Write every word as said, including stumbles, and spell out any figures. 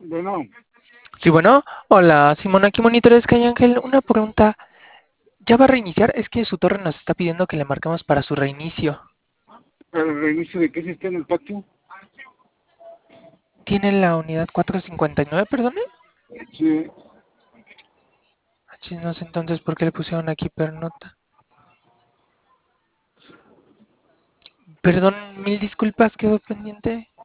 Bueno, Sí, bueno, hola, Simón, aquí monitores Calle Ángel. Una pregunta, ¿ya va a reiniciar? Es que su torre nos está pidiendo que le marquemos para su reinicio. para el reinicio de qué se está en el patio. ¿Tiene la unidad cuatrocientos cincuenta y nueve, perdone? Sí, Ah, chis, no sé entonces por qué le pusieron aquí pernota. Perdón, mil disculpas, quedó pendiente.